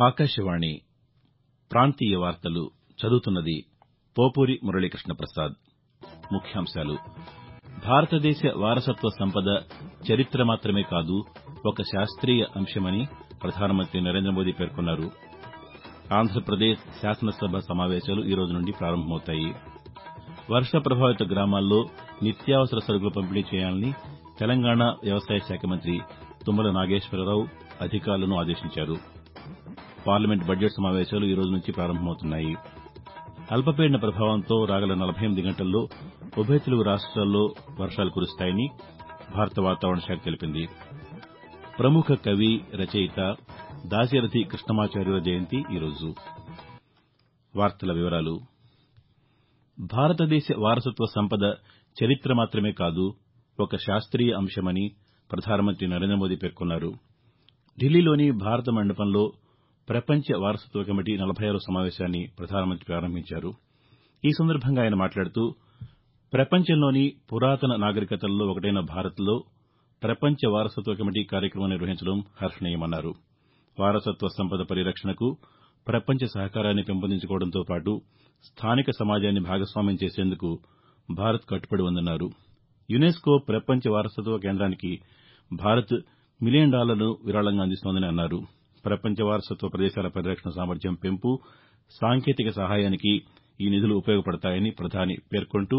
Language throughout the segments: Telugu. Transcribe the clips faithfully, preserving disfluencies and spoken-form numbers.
ఆకాశవాణి ప్రాంతీయ వార్తలు చదువుతున్నది పోపూరి మురళీకృష్ణ ప్రసాద్. ముఖ్యాంశాలు భారతదేశ వారసత్వ సంపద చరిత్ర మాత్రమే కాదు, ఒక శాస్త్రీయ అంశమని ప్రధానమంత్రి నరేంద్ర మోదీ పేర్కొన్నారు. ఆంధ్రప్రదేశ్ శాసనసభ సమావేశాలు ఈ రోజు నుండి ప్రారంభమవుతాయి. వర్ష ప్రభావిత గ్రామాల్లో నిత్యావసర సరుకులు పంపిణీ చేయాలని తెలంగాణ వ్యవసాయ శాఖ మంత్రి తుమ్మల నాగేశ్వరరావు అధికారులను ఆదేశించారు. పార్లమెంట్ బడ్జెట్ సమావేశాలు ఈ రోజు నుంచి ప్రారంభమవుతున్నాయి. అల్పపీడన ప్రభావంతో రాగల నలభై ఎనిమిది గంటల్లో ఉభయ తెలుగు రాష్ట్రాల్లో వర్షాలు కురుస్తాయని భారత వాతావరణ శాఖ తెలిపింది. ప్రముఖ కవి, రచయిత దాశరథి కృష్ణమాచార్యుల జయంతి ఈరోజు. భారతదేశ వారసత్వ సంపద చరిత్ర మాత్రమే కాదు, ఒక శాస్త్రీయ అంశమని ప్రధానమంత్రి నరేంద్ర మోదీ పేర్కొన్నారు. ఢిల్లీలోని భారత మండపంలో ప్రపంచ వారసత్వ కమిటీ నలభై ఆరో సమావేశాన్ని ప్రధానమంత్రి ప్రారంభించారు. ఈ సందర్భంగా ఆయన మాట్లాడుతూ ప్రపంచంలోని పురాతన నాగరికతల్లో ఒకటైన భారత్లో ప్రపంచ వారసత్వ కమిటీ కార్యక్రమం నిర్వహించడం హర్షణీయమన్నారు. వారసత్వ సంపద పరిరక్షణకు ప్రపంచ సహకారాన్ని పెంపొందించుకోవడంతో పాటు స్థానిక సమాజాన్ని భాగస్వామ్యం చేసేందుకు భారత్ కట్టుబడి ఉందన్నారు. యునెస్కో ప్రపంచ వారసత్వ కేంద్రానికి భారత్ మిలియన్ డాలర్లను విరాళంగా అందిస్తోందని అన్నారు. ప్రపంచ వారసత్వ ప్రదేశాల పరిరక్షణ సామర్థ్యం పెంపు, సాంకేతిక సహాయానికి ఈ నిధులు ఉపయోగపడతాయని ప్రధాని పేర్కొంటూ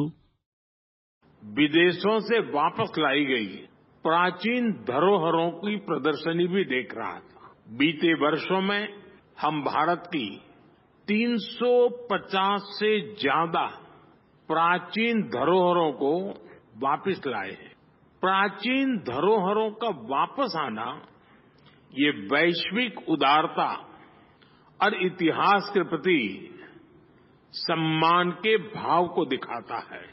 विदेशों से वापस लाई गई प्राचीन धरोहरों की प्रदर्शनी भी देख रहा था. बीते वर्षों में हम भारत की तीन सौ पचास से ज्यादा प्राचीन धरोहरों को वापस लाए हैं. प्राचीन धरोहरों का वापस आना ये वैश्विक उदारता और इतिहास के प्रति सम्मान के भाव को दिखाता है.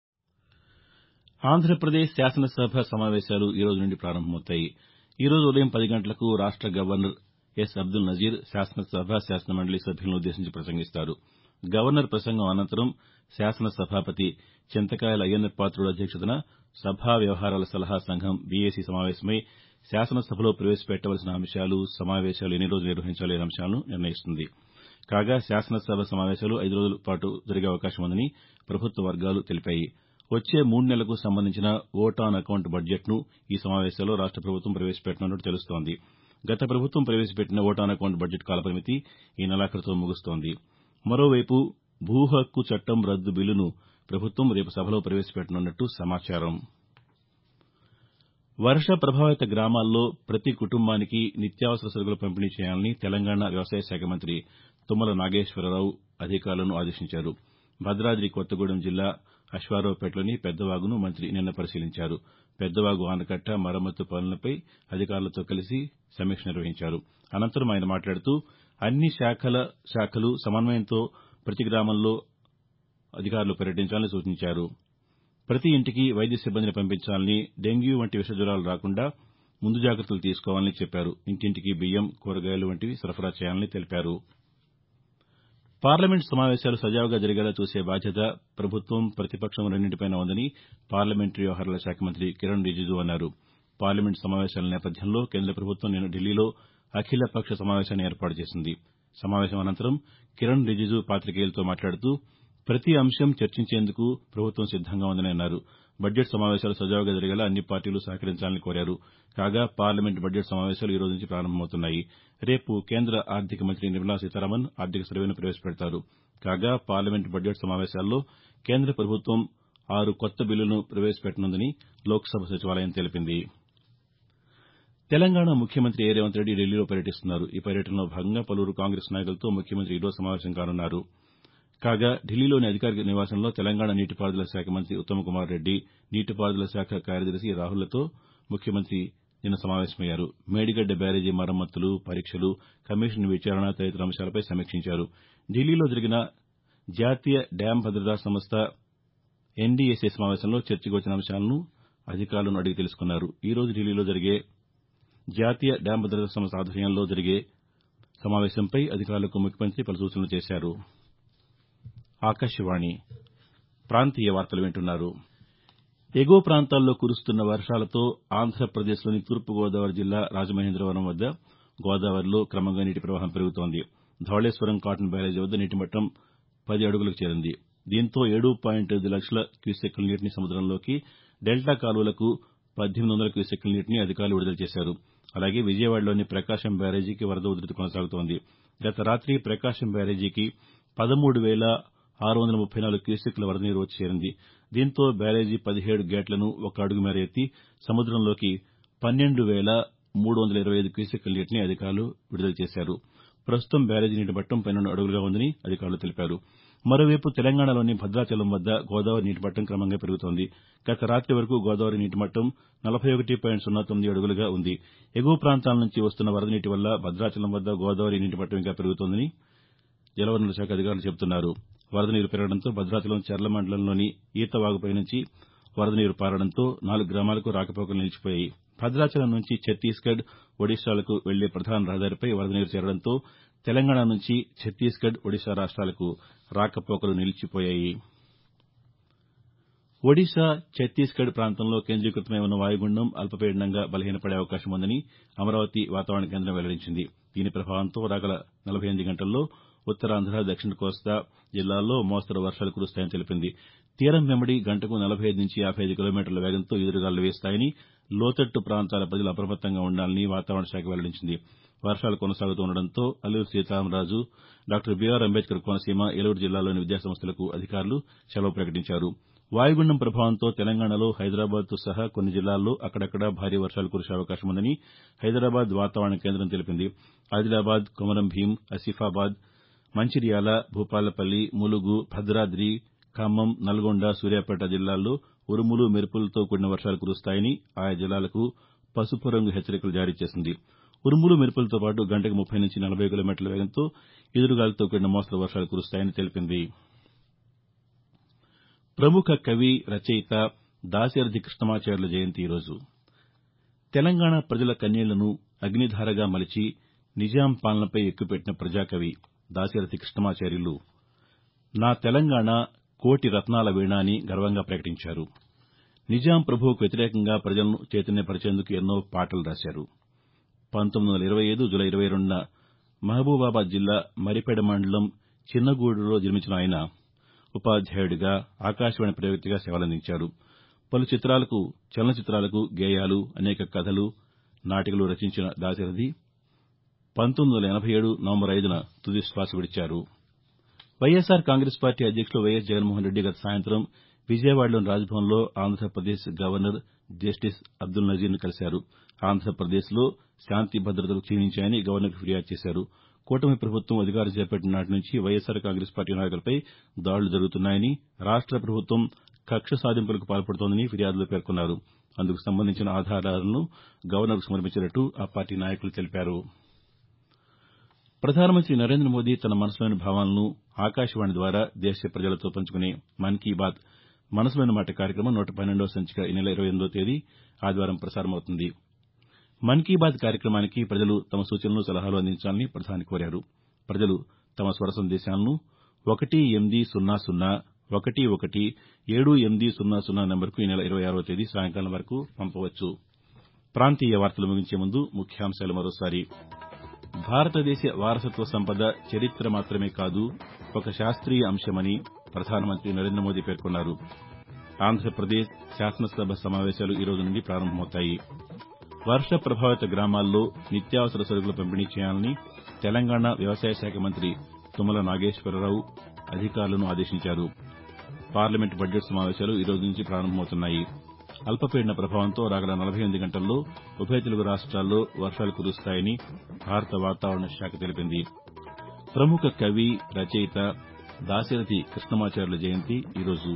ఆంధ్రప్రదేశ్ శాసనసభ సమావేశాలు ఈ రోజు నుండి ప్రారంభమవుతాయి. ఈ రోజు ఉదయం పది గంటలకు రాష్ట గవర్నర్ ఎస్ అబ్దుల్ నజీర్ శాసనసభ, శాసనమండలి సభ్యులను ఉద్దేశించి ప్రసంగిస్తారు. గవర్నర్ ప్రసంగం అనంతరం శాసన సభాపతి చింతకాయల అయ్యన్నపాత్రుడు అధ్యక్షతన సభా వ్యవహారాల సలహా సంఘం బీఏసీ సమావేశమై శాసనసభలో ప్రవేశపెట్టవలసిన అంశాలు, సమావేశాలు ఎన్ని రోజులు నిర్వహించాలి అనే అంశాలను నిర్ణయిస్తుంది. కాగా శాసనసభ సమావేశాలు ఐదు రోజుల పాటు జరిగే అవకాశం ఉందని ప్రభుత్వ వర్గాలు తెలిపాయి. వచ్చే మూడు నెలలకు సంబంధించిన ఓట్ ఆన్ అకౌంట్ బడ్జెట్ను ఈ సమావేశాల్లో రాష్ట ప్రభుత్వం ప్రవేశపెట్టనున్నట్టు తెలుస్తోంది. గత ప్రభుత్వం ప్రవేశపెట్టిన ఓట్ ఆన్ అకౌంట్ బడ్జెట్ కాలపరిమితి ఈ నెలాఖరుతో ముగుస్తోంది. మరోవైపు భూ హక్కు చట్టం రద్దు బిల్లును ప్రభుత్వం రేపు సభలో ప్రవేశపెట్టనున్నట్టు సమాచారం. వర్ష ప్రభావిత గ్రామాల్లో ప్రతి కుటుంబానికి నిత్యావసర సరుకులు పంపిణీ చేయాలని తెలంగాణ వ్యవసాయ శాఖ మంత్రి తుమ్మల నాగేశ్వరరావు అధికారులను ఆదేశించారు. భద్రాద్రి కొత్తగూడెం జిల్లా అశ్వారావుపేటలోని పెద్దవాగును మంత్రి నిన్న పరిశీలించారు. పెద్దవాగు ఆనకట్ట మరమ్మతు పనులపై అధికారులతో కలిసి సమీక్ష నిర్వహించారు. అనంతరం ఆయన మాట్లాడుతూ అన్ని శాఖల శాఖలు సమన్వయంతో ప్రతి గ్రామంలో అధికారులు పర్యటించాలని సూచించారు. ప్రతి ఇంటికి వైద్య సిబ్బందిని పంపించాలని, డెంగ్యూ వంటి విష జ్వరాలు రాకుండా ముందు జాగ్రత్తలు తీసుకోవాలని చెప్పారు. ఇంటింటికి బియ్యం, కూరగాయలు వంటివి సరఫరా చేయాలని తెలిపారు. పార్లమెంటు సమావేశాలు సజావుగా జరిగేలా చూసే బాధ్యత ప్రభుత్వం, ప్రతిపక్షం రెండింటిపైనా ఉందని పార్లమెంటరీ వ్యవహారాల శాఖ మంత్రి కిరణ్ రిజిజు అన్నారు. పార్లమెంటు సమావేశాల నేపథ్యంలో కేంద్ర ప్రభుత్వం నిన్న ఢిల్లీలో అఖిలపక్ష సమావేశాన్ని ఏర్పాటు చేసింది. సమావేశం అనంతరం కిరణ్ రిజిజు పాతికేయులతో మాట్లాడుతూ ప్రతి అంశం చర్చించేందుకు ప్రభుత్వం సిద్దంగా ఉందని అన్నారు. బడ్జెట్ సమావేశాలు సజావుగా జరిగేలా అన్ని పార్టీలు సహకరించాలని కోరారు. కాగా పార్లమెంటు బడ్జెట్ సమావేశాలు ఈ రోజు నుంచి ప్రారంభమవుతున్నాయి. రేపు కేంద్ర ఆర్థిక మంత్రి నిర్మలా సీతారామన్ ఆర్థిక సర్వేను ప్రవేశపెడతారు. కాగా పార్లమెంటు బడ్జెట్ సమావేశాల్లో కేంద్ర ప్రభుత్వం ఆరు కొత్త బిల్లులను ప్రవేశపెట్టనుందని లోక్సభ సచివాలయం తెలిపింది. తెలంగాణ ముఖ్యమంత్రి ఏ రేవంత్ రెడ్డి ఢిల్లీలో పర్యటిస్తున్నారు. ఈ పర్యటనలో భాగంగా పలువురు కాంగ్రెస్ నాయకులతో ముఖ్యమంత్రి ఈరోజు సమావేశం కానున్నారు. కాగా ఢిల్లీలోని అధికారిక నివాసంలో తెలంగాణ నీటిపారుదల శాఖ మంత్రి ఉత్తమ్కుమార్ రెడ్డి, నీటిపారుదల శాఖ కార్యదర్శి రాహుల్లతో ముఖ్యమంత్రి నిన్న సమావేశమయ్యారు. మేడిగడ్డ బ్యారేజీ మరమ్మతులు, పరీక్షలు, కమిషన్ విచారణ తదితర అంశాలపై సమీక్షించారు. ఢిల్లీలో జరిగిన జాతీయ డ్యాం భద్రతా సంస్థ ఎన్డీఎస్ఏ సమావేశంలో చర్చకు వచ్చిన అంశాలను అధికారులను అడిగి తెలుసుకున్నారు. ఈ రోజు ఢిల్లీలో జరిగే జాతీయ డ్యాం భద్రతా సంస్థ ఆధ్వర్యంలో జరిగే సమావేశంపై అధికారులకు ముఖ్యమంత్రి పలు సూచనలు చేశారు. ఆకాశవాణి ప్రాంతీయ వార్తలు వింటున్నారు. ఎగువ ప్రాంతాల్లో కురుస్తున్న వర్షాలతో ఆంధ్రప్రదేశ్లోని తూర్పు గోదావరి జిల్లా రాజమహేంద్రవరం వద్ద గోదావరిలో క్రమంగా నీటి ప్రవాహం పెరుగుతోంది. ధవళేశ్వరం కాటన్ బ్యారేజీ వద్ద నీటి మట్టం పది అడుగులకు చేరింది. దీంతో ఏడు పాయింట్ ఐదు లక్షల క్యూసెక్కుల నీటిని సముద్రంలోకి, డెల్టా కాలువలకు పద్దెనిమిది వందల క్యూసెక్కుల నీటిని అధికారులు విడుదల చేశారు. అలాగే విజయవాడలోని ప్రకాశం బ్యారేజీకి వరద ఉధృతి కొనసాగుతోంది. గత రాతి ప్రకాశం బ్యారేజీకి పదమూడు వేల ఆరు వందల ముప్పై నాలుగు క్యూసెక్కుల వరద నీరు వచ్చి చేరింది. దీంతో బ్యారేజీ పదిహేడు గేట్లను ఒక అడుగు మేర ఎత్తి సముద్రంలోకి పన్నెండు వేల మూడు వందల ఇరవై ఐదు క్యూసెక్కుల నీటిని అధికారులు విడుదల చేశారు. ప్రస్తుతం బ్యారేజీ నీటి మట్టం పన్నెండు అడుగులుగా ఉందని అధికారులు తెలిపారు. మరోవైపు తెలంగాణలోని భద్రాచలం వద్ద గోదావరి నీటి మట్టం క్రమంగా పెరుగుతోంది. గత రాతి వరకు గోదావరి నీటి మట్టం నలభై ఒకటి పాయింట్ సున్నా తొమ్మిది అడుగులుగా ఉంది. ఎగువ ప్రాంతాల నుంచి వస్తున్న వరద నీటి వల్ల భద్రాచలం వద్ద గోదావరి నీటి మట్టం ఇంకా పెరుగుతోందని జలవనరుల శాఖ అధికారులు చెబుతున్నారు. వరద నీరు పెరగడంతో భద్రాచలం చర్ల మండలంలోని ఈతవాగుపై నుంచి వరద నీరు పారడంతో నాలుగు గ్రామాలకు రాకపోకలు నిలిచిపోయాయి. భద్రాచలం నుంచి ఛత్తీస్గఢ్, ఒడిశాలకు వెళ్లే ప్రధాన రహదారిపై వరద నీరు చేరడంతో తెలంగాణ నుంచి ఛత్తీస్గఢ్, ఒడిశా రాష్ట్రాలకు రాకపోకలు నిలిచిపోయాయి. ఒడిశా, ఛత్తీస్గఢ్ ప్రాంతంలో కేంద్రీకృతమై ఉన్న వాయుగుండం అల్పపీడనంగా బలహీనపడే అవకాశం ఉందని అమరావతి వాతావరణ కేంద్రం వెల్లడించింది. దీని ప్రభావంతో రాగల నలభై ఎనిమిది గంటల్లో ఉత్తరాంధ్ర, దక్షిణ కోస్తా జిల్లాల్లో మోస్తరు వర్షాలు కురుస్తాయని తెలిపింది. తీరం వెంబడి గంటకు నలభై ఐదు నుంచి యాభై ఐదు కిలోమీటర్ల వేగంతో ఈదురుగాలులు వీస్తాయని, లోతట్టు ప్రాంతాల ప్రజలు అప్రమత్తంగా ఉండాలని వాతావరణ శాఖ వెల్లడించింది. వర్షాలు కొనసాగుతుండటంతో అల్లూరి సీతారామరాజు, డాక్టర్ బీఆర్ అంబేద్కర్ కోనసీమ, ఏలూరు జిల్లాల్లోని విద్యాసంస్థలకు అధికారులు సెలవు ప్రకటించారు. వాయుగుండం ప్రభావంతో తెలంగాణలో హైదరాబాద్తో సహా కొన్ని జిల్లాల్లో అక్కడక్కడా భారీ వర్షాలు కురిసే అవకాశం ఉందని హైదరాబాద్ వాతావరణ కేంద్రం తెలిపింది. ఆదిలాబాద్, కొమరం భీం, ఆసిఫాబాద్, మంచిర్యాల, భూపాలపల్లి, ములుగు, భద్రాద్రి, ఖమ్మం, నల్గొండ, సూర్యాపేట జిల్లాల్లో ఉరుములు, మెరుపులతో కూడిన వర్షాలు కురుస్తాయని ఆయా జిల్లాలకు పసుపు రంగు హెచ్చరికలు జారీ చేసింది. ఉరుములు, మెరుపులతో పాటు గంటకు ముప్పై నుంచి నలభై కిలోమీటర్ల వేగంతో ఈదురుగాలితో కూడిన మోస్తరు వర్షాలు కురుస్తాయని తెలిపింది. ప్రముఖ కవి, రచయిత దాశరథి కృష్ణమాచార్యుల జయంతి ఈరోజు. తెలంగాణ ప్రజల కన్నీళ్లను అగ్నిధారగా మలిచి నిజాం పాలనపై ఎక్కుపెట్టిన ప్రజాకవి దాశరథి కృష్ణమాచార్యులు నా తెలంగాణ కోటి రత్నాల వీణ అని గర్వంగా ప్రకటించారు. నిజాం ప్రభువుకు వ్యతిరేకంగా ప్రజలను చైతన్యపరిచేందుకు ఎన్నో పాటలు రాశారు. పంతొమ్మిది వందల ఇరవై ఐదు జూలై ఇరవై రెండున మహబూబాబాద్ జిల్లా మరిపెడ మండలం చిన్నగూడూరులో జన్మించిన ఆయన ఉపాధ్యాయుడిగా, ఆకాశవాణి ప్రయోక్తగా సేవలందించారు. పలు చిత్రాలకు, చలనచిత్రాలకు గేయాలు, అనేక కథలు, నాటికలు రచించిన దాశరథి పంతొమ్మిది వందల ఎనభై ఏడు నవంబర్ ఐదున తుది శ్వాస విడిచారు. వైఎస్సార్ కాంగ్రెస్ పార్టీ అధ్యక్షులు వైఎస్ జగన్మోహన్ రెడ్డి గత సాయంత్రం విజయవాడలోని రాజ్భవన్లో ఆంధ్రప్రదేశ్ గవర్నర్ జస్టిస్ అబ్దుల్ నజీర్ను కలిశారు. ఆంధ్రప్రదేశ్లో శాంతి భద్రతలు క్షీణించాయని గవర్నర్కు ఫిర్యాదు చేశారు. కూటమి ప్రభుత్వం అధికారం చేపట్టిన నాటి నుంచి వైఎస్సార్ కాంగ్రెస్ పార్టీ నాయకులపై దాడులు జరుగుతున్నాయని, రాష్ట ప్రభుత్వం కక్ష సాధింపులకు పాల్పడుతోందని ఫిర్యాదులో పేర్కొన్నారు. అందుకు సంబంధించిన ఆధారాలను గవర్నర్కు సమర్పించినట్టు ఆ పార్టీ నాయకులు తెలిపారు. ప్రధానమంత్రి నరేంద్ర మోదీ తన మనసులోని భావాలను ఆకాశవాణి ద్వారా దేశ ప్రజలతో పంచుకునే మన్ కీ బాత్ మనసులోని మాట కార్యక్రమం నూట పన్నెండవ సంచిక ఈ నెల ఇరవై ఎనిమిదవ తేదీ ఆదివారం ప్రసారమవుతుంది. మన్ కీ బాత్ కార్యక్రమానికి ప్రజలు తమ సూచనలు, సలహాలు అందించాలని ప్రధాని కోరారు. ప్రజలు తమ స్వర సందేశాలను ఒకటి ఎనిమిది సున్నా సున్నా ఒకటి ఒకటి ఏడు ఎనిమిది సున్నా సున్నా నంబర్కు ఈ నెల ఇరవై ఆరవ తేదీ సాయంకాలం వరకు పంపవచ్చు. ప్రాంతీయ వార్తలు ముగించే ముందు ముఖ్యాంశాలు మరోసారి. భారతదేశ వారసత్వ సంపద చరిత్ర మాత్రమే కాదు, ఒక శాస్త్రీయ అంశమని ప్రధానమంత్రి నరేంద్ర మోదీ పేర్కొన్నారు. ఆంధ్రప్రదేశ్ శాసనసభ సమావేశాలు ఈ రోజు నుండి ప్రారంభమవుతాయి. వర్ష ప్రభావిత గ్రామాల్లో నిత్యావసర సరుకులు పంపిణీ చేయాలని తెలంగాణ వ్యవసాయ శాఖ మంత్రి తుమ్మల నాగేశ్వరరావు అధికారులను ఆదేశించారు. పార్లమెంటు బడ్జెట్ సమావేశాలు ఈ రోజు నుంచి ప్రారంభమవుతున్నాయి. అల్పపీడన ప్రభావంతో రాగల నలభై ఎనిమిది గంటల్లో ఉభయ తెలుగు రాష్ట్రాల్లో వర్షాలు కురుస్తాయని భారత వాతావరణ శాఖ తెలిపింది. ప్రముఖ కవి, రచయిత దాశరథి కృష్ణమాచార్యుల జయంతి ఈరోజు.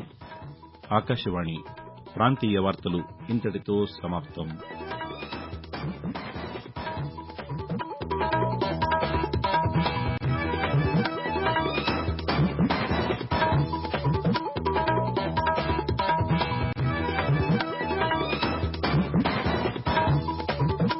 ఆకాశవాణి ప్రాంతీయ వార్తలు ఇంతటితో సమాప్తం.